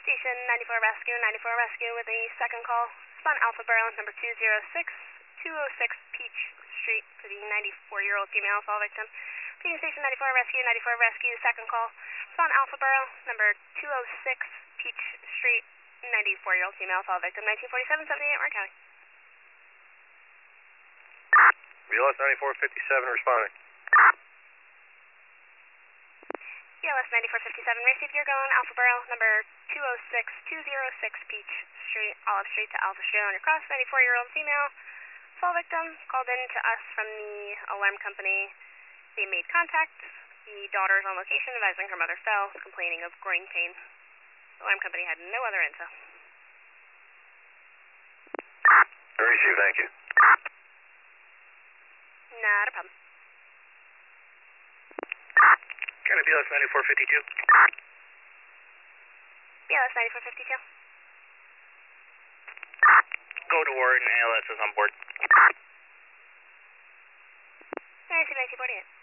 Station 94 Rescue, 94 Rescue with a second call. Spawn Alpha Borough, number 206 Peach Street for the 94-year-old female assault victim. Repeating Station 94 Rescue, 94 Rescue, second call. Spawn Alpha Borough, number 206 Peach Street, 94-year-old female assault victim, 1947, 78, Orange County. BLS 9457 responding. BLS 9457, received your going, Alpha Borough, number 206 Peach Street, Olive Street to Alpha Street on your cross, 94-year-old female assault victim, called in to us from the alarm company. They made contact. The daughter is on location, advising her mother fell, complaining of groin pain. The alarm company had no other info. Receive, thank you. Not a problem. Can I BLS 9452? BLS 9452. Go to Warden, ALS is on board. I see 1948.